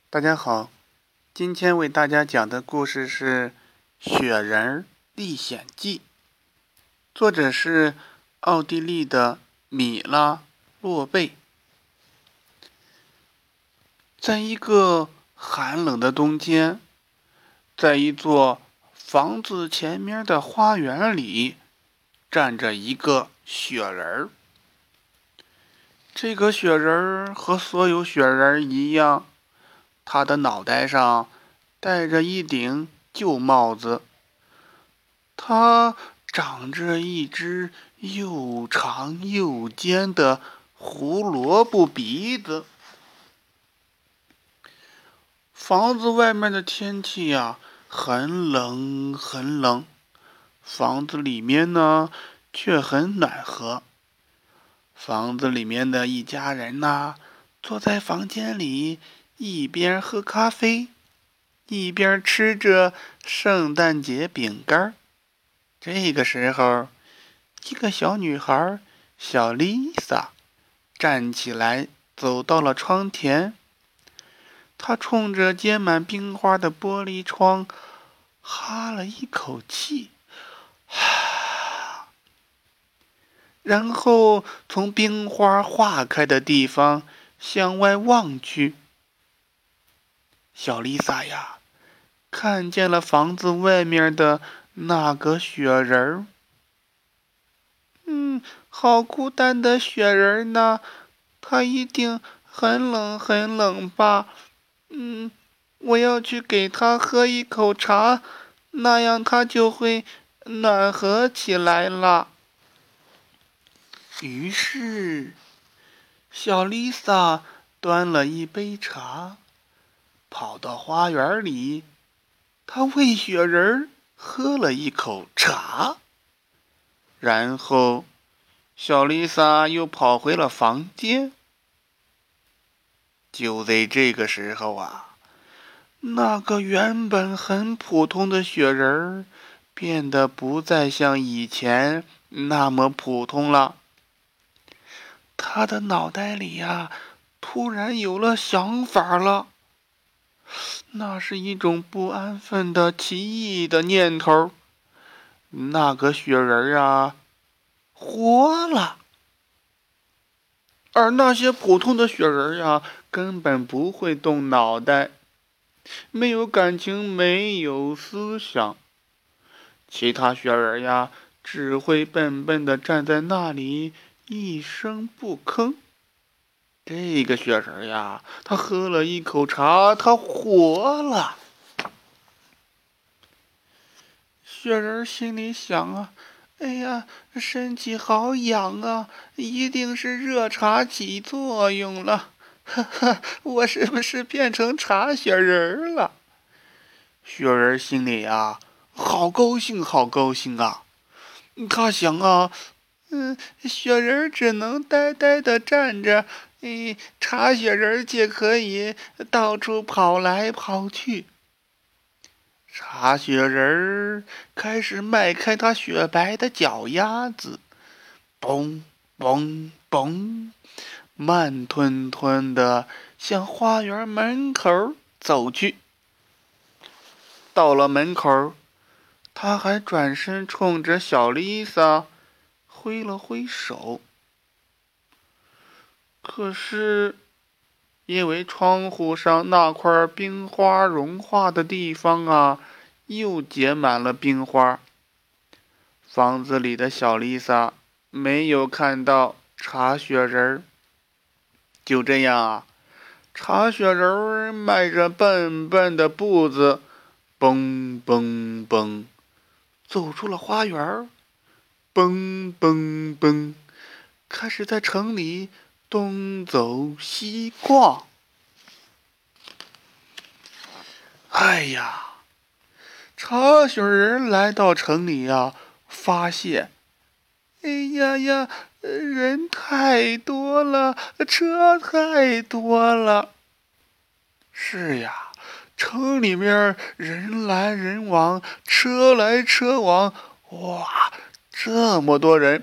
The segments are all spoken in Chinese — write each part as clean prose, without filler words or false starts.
大家好，今天为大家讲的故事是《雪人历险记》，作者是奥地利的米拉洛贝。在一个寒冷的冬天，在一座房子前面的花园里，站着一个雪人儿。这个雪人儿和所有雪人儿一样，他的脑袋上戴着一顶旧帽子，他长着一只又长又尖的胡萝卜鼻子。房子外面的天气呀，很冷很冷，房子里面呢却很暖和。房子里面的一家人呐，坐在房间里，一边喝咖啡，一边吃着圣诞节饼干。这个时候，一个小女孩小丽萨站起来，走到了窗前。她冲着结满冰花的玻璃窗哈了一口气，然后从冰花化开的地方向外望去。小丽萨呀，看见了房子外面的那个雪人儿。好孤单的雪人呢，他一定很冷很冷吧？我要去给他喝一口茶，那样他就会暖和起来了。于是，小丽萨端了一杯茶，跑到花园里，她喂雪人喝了一口茶，然后小丽萨又跑回了房间。就在这个时候啊，那个原本很普通的雪人儿变得不再像以前那么普通了。他的脑袋里呀，突然有了想法了。那是一种不安分的奇异的念头。那个雪人啊，活了。而那些普通的雪人呀，根本不会动脑袋，没有感情，没有思想。其他雪人呀，只会笨笨地站在那里，一声不吭。这个雪人呀，他喝了一口茶，他活了。雪人心里想啊，哎呀，身体好痒啊，一定是热茶起作用了。哈哈，我是不是变成茶雪人了？雪人心里呀，好高兴，好高兴啊！他想啊，雪人只能呆呆地站着，茶雪人就可以到处跑来跑去。茶雪人开始迈开他雪白的脚丫子，嘣嘣嘣，慢吞吞地向花园门口走去。到了门口，他还转身冲着小丽萨挥了挥手。可是，因为窗户上那块冰花融化的地方啊，又结满了冰花。房子里的小丽萨没有看到茶雪人。就这样啊，茶雪人迈着笨笨的步子，蹦蹦蹦，走出了花园，蹦蹦蹦，开始在城里东走西逛。哎呀，茶雪人来到城里呀，发现，哎呀呀，人太多了，车太多了。是呀，城里面人来人往，车来车往，哇，这么多人！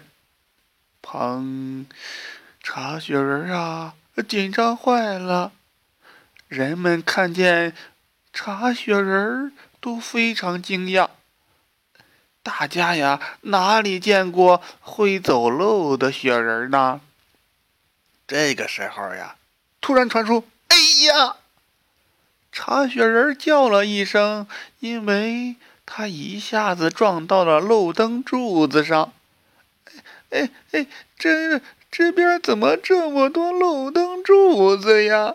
茶雪人啊，紧张坏了。 人们看见茶雪人都非常惊讶。大家呀，哪里见过会走路的雪人呢？这个时候呀，突然传出“哎呀”，茶雪人叫了一声，因为他一下子撞到了路灯柱子上。哎哎，这边怎么这么多路灯柱子呀？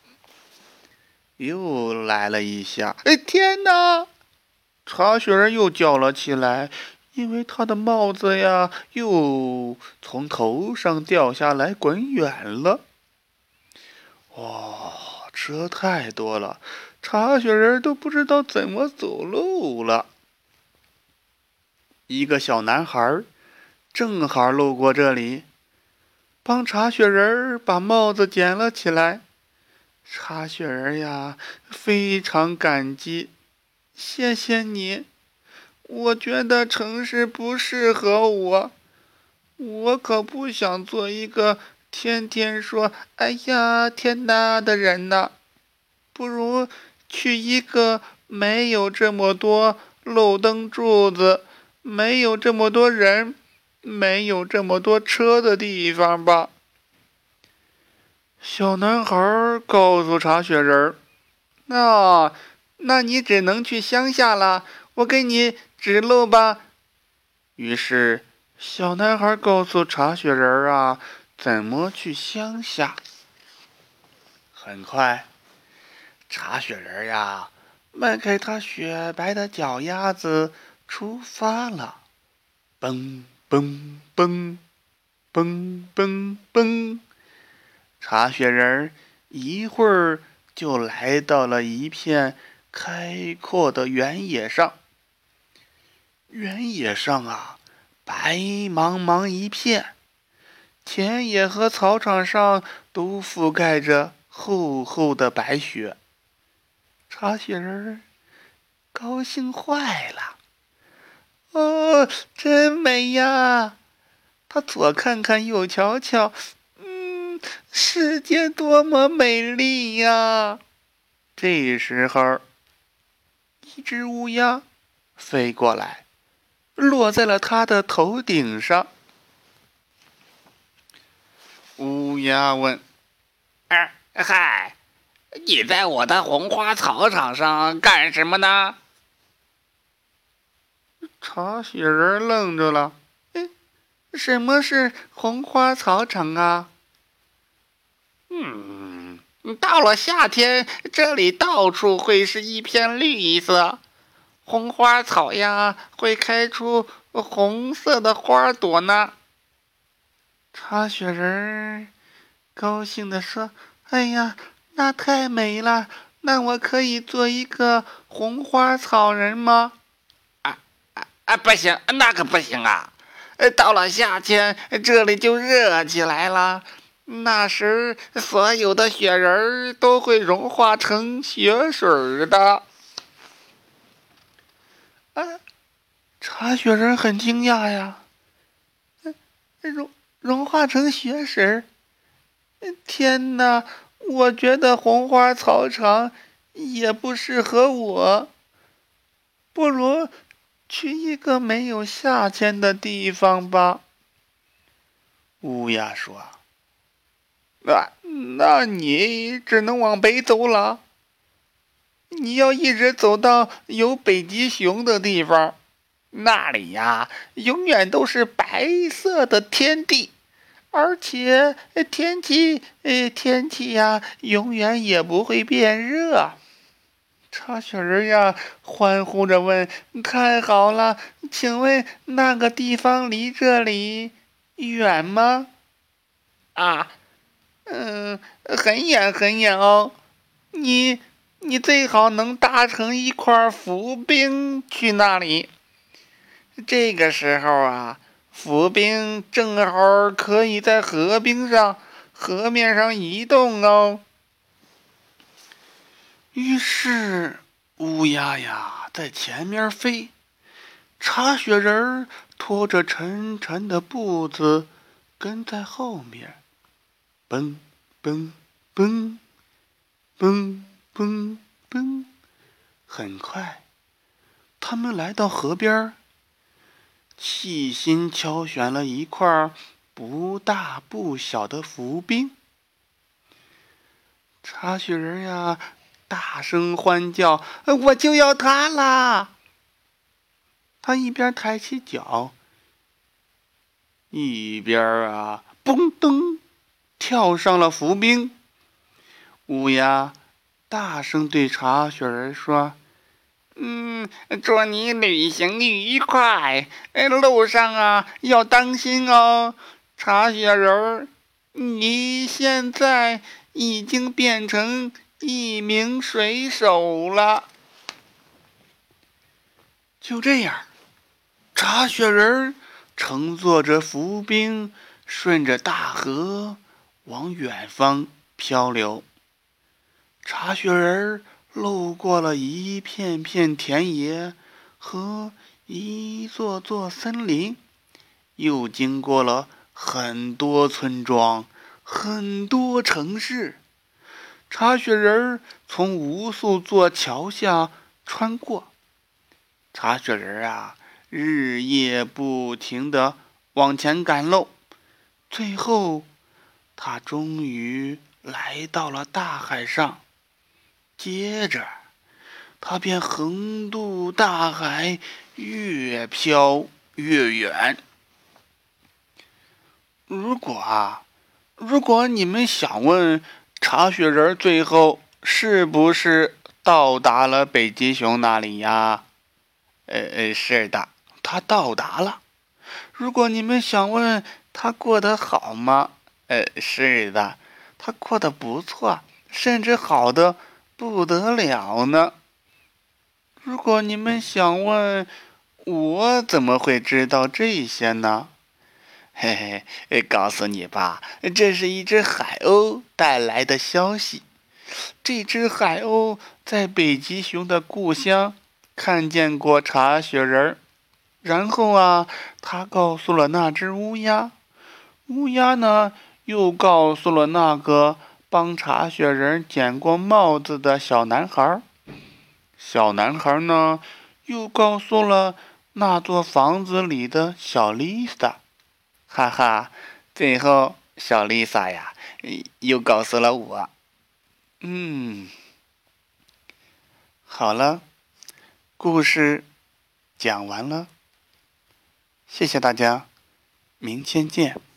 又来了一下，哎，天哪！茶雪人又叫了起来，因为他的帽子呀，又从头上掉下来，滚远了。哇，车太多了，茶雪人都不知道怎么走路了。一个小男孩正好路过这里，帮茶雪人把帽子捡了起来。茶雪人呀，非常感激，谢谢你。我觉得城市不适合我，我可不想做一个天天说“哎呀，天哪”的人呢。不如去一个没有这么多路灯柱子，没有这么多人，没有这么多车的地方吧。小男孩告诉茶雪人：那你只能去乡下了，我给你指路吧。”于是，小男孩告诉茶雪人怎么去乡下。很快，茶雪人迈开他雪白的脚丫子出发了。蹦蹦蹦蹦蹦蹦，茶雪人一会儿就来到了一片开阔的原野上。原野上白茫茫一片，田野和草场上都覆盖着厚厚的白雪。茶雪人高兴坏了，哦，真美呀！他左看看，右瞧瞧，世界多么美丽呀！这时候，一只乌鸦飞过来，落在了他的头顶上。乌鸦问：“ 嗨，你在我的红花草场上干什么呢？” 茶雪人愣住了。什么是红花草场啊？ 到了夏天，这里到处会是一片绿色，红花草呀会开出红色的花朵呢。 茶雪人高兴地说：“哎呀，那太美了！那我可以做一个红花草人吗？” 不行，那可不行啊！到了夏天，这里就热起来了，那时所有的雪人都会融化成雪水的。 茶雪人很惊讶呀，融化成雪水？天哪！我觉得红花草场也不适合我，不如去一个没有夏天的地方吧。乌鸦说：“那你只能往北走了。你要一直走到有北极熊的地方，那里永远都是白色的天地，而且天气永远也不会变热。”茶雪人欢呼着问：“太好了，请问那个地方离这里远吗？”很远很远哦。你最好能搭乘一块浮冰去那里。这个时候浮冰正好可以在河面上移动哦。于是乌鸦在前面飞，茶雪人拖着沉沉的步子跟在后面，蹦蹦蹦蹦蹦蹦。很快，他们来到河边，细心挑选了一块不大不小的浮冰。茶雪人呀，大声欢叫：“我就要它啦！”他一边抬起脚，一边蹦噔跳上了浮冰。乌鸦大声对茶雪人说：“ 祝你旅行愉快，路上要当心哦。茶雪人， 你现在已经变成一名水手了。”就这样，茶雪人乘坐着浮冰，顺着大河往远方漂流。茶雪人路过了一片片田野和一座座森林，又经过了很多村庄、很多城市。茶雪人从无数座桥下穿过。茶雪人日夜不停地往前赶路，最后他终于来到了大海上。接着他便横渡大海，越飘越远。如果你们想问茶雪人最后是不是到达了北极熊那里呀？是的，他到达了。如果你们想问他过得好吗？是的，他过得不错，甚至好的不得了呢。如果你们想问我怎么会知道这些呢？嘿嘿，告诉你吧，这是一只海鸥带来的消息。这只海鸥在北极熊的故乡看见过茶雪人，然后他告诉了那只乌鸦，乌鸦呢又告诉了那个帮茶雪人捡过帽子的小男孩，小男孩呢又告诉了那座房子里的小丽萨，哈哈，最后小丽萨呀又告诉了我。好了，故事讲完了，谢谢大家，明天见。